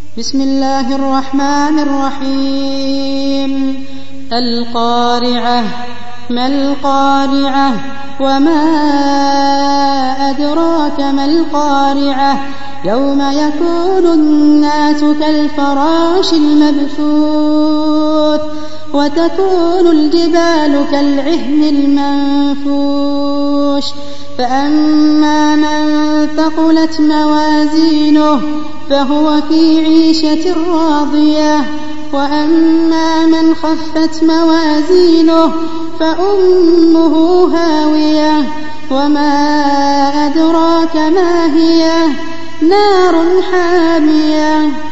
بسم الله الرحمن الرحيم. القارعة. ما القارعة؟ وما أدراك ما القارعة؟ يوم يكون الناس كالفراش المبثوث وتكون الجبال كالعهن المنفوش. فأما من ثقلت موازينه فهو في عيشة راضية، وأما من خفت موازينه فأمه هاوية. وما أدراك ما هي؟ نار حامية.